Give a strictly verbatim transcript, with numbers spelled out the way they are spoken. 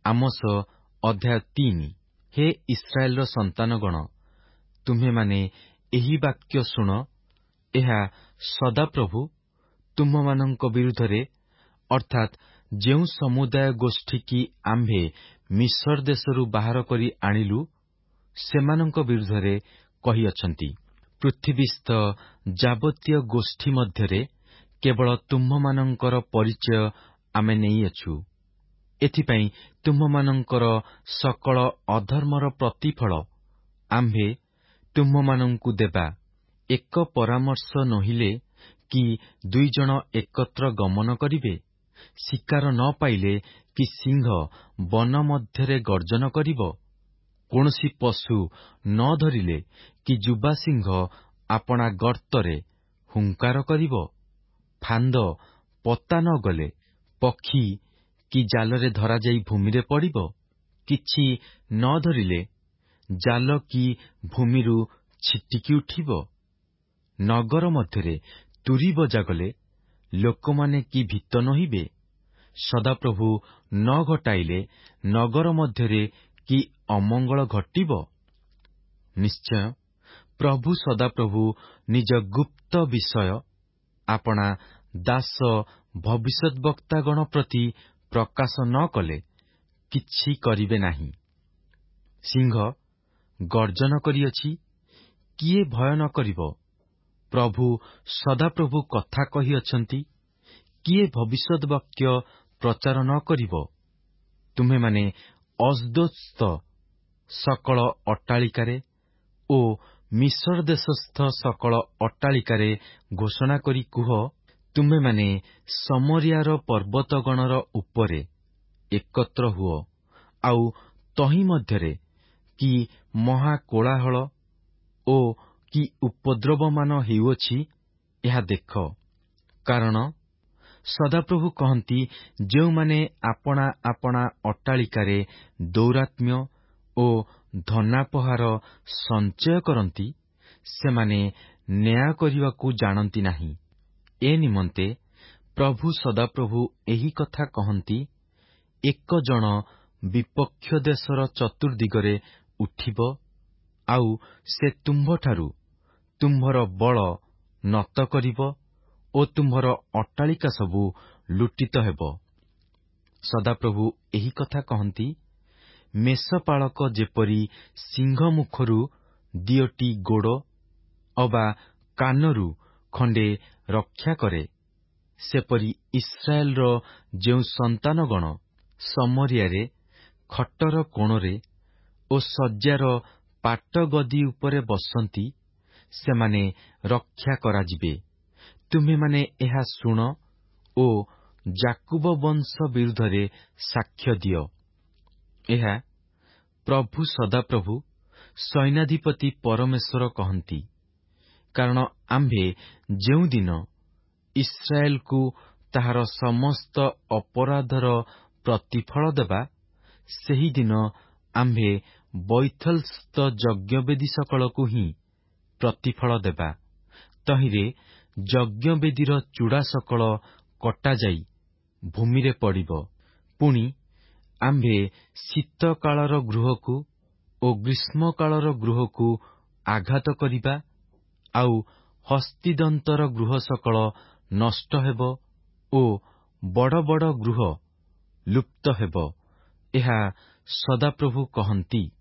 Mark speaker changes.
Speaker 1: Amos ଅଧ୍ୟାୟ ତିନି। ହେ ଇସ୍ରାଏଲର ସନ୍ତାନଗଣ, ତୁମ୍ଭେମାନେ ଏହି ବାକ୍ୟ ଶୁଣ। ଏହା ସଦାପ୍ରଭୁ ତୁମ୍ଭମାନଙ୍କ ବିରୁଦ୍ଧରେ, ଅର୍ଥାତ୍ ଯେଉଁ ସମୁଦାୟ ଗୋଷ୍ଠୀ କି ଆମ୍ଭେ ମିଶର ଦେଶରୁ ବାହାର କରି ଆଣିଲୁ, ସେମାନଙ୍କ ବିରୁଦ୍ଧରେ କହିଅଛନ୍ତି। ପୃଥିବୀସ୍ଥ ଯାବତୀୟ ଗୋଷ୍ଠୀ ମଧ୍ୟରେ କେବଳ ତୁମ୍ଭମାନଙ୍କର ପରିଚୟ ଆମେ ନେଇଅଛୁ। ଏଥିପାଇଁ ତୁମ୍ଭମାନଙ୍କର ସକଳ ଅଧର୍ମର ପ୍ରତିଫଳ ଆମ୍ଭେ ତୁମ୍ଭମାନଙ୍କୁ ଦେବା। ଏକ ପରାମର୍ଶ ନୋହିଲେ କି ଦୁଇଜଣ ଏକତ୍ର ଗମନ କରିବେ? ଶିକାର ନ ପାଇଲେ କି ସିଂହ ବନ ମଧ୍ୟରେ ଗର୍ଜନ କରିବ? କୌଣସି ପଶୁ ନ ଧରିଲେ କି ଯୁବା ସିଂହ ଆପଣା ଗର୍ତ୍ତରେ ହୁଙ୍କାର କରିବ? ଫାନ୍ଦ ପୋତା ନ ଗଲେ ପକ୍ଷୀ କି ଜାଲରେ ଧରାଯାଇ ଭୂମିରେ ପଡ଼ିବ? କିଛି ନ ଧରିଲେ ଜାଲ କି ଭୂମିରୁ ଛିଟିକି ଉଠିବ? ନଗର ମଧ୍ୟରେ ତୁରୀ ବଜାଗଲେ ଲୋକମାନେ କି ଭୀତ ନୋହିବେ? ସଦାପ୍ରଭୁ ନ ଘଟାଇଲେ ନଗର ମଧ୍ୟରେ କି ଅମଙ୍ଗଳ ଘଟିବ? ନିଶ୍ଚୟ ପ୍ରଭୁ ସଦାପ୍ରଭୁ ନିଜ ଗୁପ୍ତ ବିଷୟ ଆପଣା ଦାସ ଭବିଷ୍ୟଦ୍ବକ୍ତାଗଣ ପ୍ରତି ପ୍ରକାଶ ନ କଲେ କିଛି କରିବେ ନାହିଁ। ସିଂହ ଗର୍ଜନ କରିଅଛି, କିଏ ଭୟ ନ କରିବ? ପ୍ରଭୁ ସଦାପ୍ରଭୁ କଥା କହିଅଛନ୍ତି, କିଏ ଭବିଷ୍ୟଦ୍ବାକ୍ୟ ପ୍ରଚାର ନ କରିବ? ତୁମ୍ଭେମାନେ ଅସଦୋଦସ୍ଥ ସକଳ ଅଟ୍ଟାଳିକାରେ ଓ ମିଶର ଦେଶସ୍ଥ ସକଳ ଅଟ୍ଟାଳିକାରେ ଘୋଷଣା କରି କୁହ, ତୁମ୍ଭେମାନେ ସମରିୟାର ପର୍ବତଗଣର ଉପରେ ଏକତ୍ର ହୁଅ, ଆଉ ତହିଁ ମଧ୍ୟରେ କି ମହା କୋଳାହଳ ଓ କି ଉପଦ୍ରବମାନ ହେଉଅଛି, ଏହା ଦେଖ। କାରଣ ସଦାପ୍ରଭୁ କହନ୍ତି, ଯେଉଁମାନେ ଆପଣା ଆପଣା ଅଟ୍ଟାଳିକାରେ ଦୌରାତ୍ମ୍ୟ ଓ ଧନାପହାର ସଞ୍ଚୟ କରନ୍ତି, ସେମାନେ ନ୍ୟାୟ କରିବାକୁ ଜାଣନ୍ତି ନାହିଁ। ଏ ନିମନ୍ତେ ପ୍ରଭୁ ସଦାପ୍ରଭୁ ଏହି କଥା କହନ୍ତି, ଏକ ଜଣ ବିପକ୍ଷ ଦେଶର ଚତୁର୍ଦ୍ଦିଗରେ ଉଠିବ, ଆଉ ସେ ତୁମ୍ଭଠାରୁ ତୁମ୍ଭର ବଳ ନତ କରିବ ଓ ତୁମ୍ଭର ଅଟ୍ଟାଳିକା ସବୁ ଲୁଟିତ ହେବ। ସଦାପ୍ରଭୁ ଏହି କଥା କହନ୍ତି, ମେଷପାଳକ ଯେପରି ସିଂହ ମୁଖରୁ ଦିଓଟି ଗୋଡ଼ ଅବା କାନରୁ ଖଣ୍ଡେ ରକ୍ଷା କରେ, ସେପରି ଇସ୍ରାଏଲର ଯେଉଁ ସନ୍ତାନଗଣ ସମରିୟାରେ ଖଟର କୋଣରେ ଓ ଶଯ୍ୟାର ପାଟଗଦି ଉପରେ ବସନ୍ତି, ସେମାନେ ରକ୍ଷା କରାଯିବେ। ତୁମ୍ଭେମାନେ ଏହା ଶୁଣ ଓ ଯାକୁବ ବଂଶ ବିରୁଦ୍ଧରେ ସାକ୍ଷ୍ୟ ଦିଅ। ଏହା ପ୍ରଭୁ ସଦାପ୍ରଭୁ ସୈନ୍ୟାଧିପତି ପରମେଶ୍ୱର କହନ୍ତି। କାରଣ ଆମ୍ଭେ ଯେଉଁଦିନ ଇସ୍ରାଏଲକୁ ତାହାର ସମସ୍ତ ଅପରାଧର ପ୍ରତିଫଳ ଦେବା, ସେହିଦିନ ଆମ୍ଭେ ବୈଥଲସ୍ଥ ଯଜ୍ଞବେଦୀ ସକଳକୁ ହିଁ ପ୍ରତିଫଳ ଦେବା। ତହିଁରେ ଯଜ୍ଞବେଦୀର ଚୂଡ଼ା ସକଳ କଟାଯାଇ ଭୂମିରେ ପଡ଼ିବ। ପୁଣି ଆମ୍ଭେ ଶୀତକାଳର ଗୃହକୁ ଓ ଗ୍ରୀଷ୍ମକାଳର ଗୃହକୁ ଆଘାତ କରିବା, ଆଉ ହସ୍ତିଦନ୍ତର ଗୃହ ସକଳ ନଷ୍ଟ ହେବ ଓ ବଡ଼ ବଡ଼ ଗୃହ ଲୁପ୍ତ ହେବ। ଏହା ସଦାପ୍ରଭୁ କହନ୍ତି।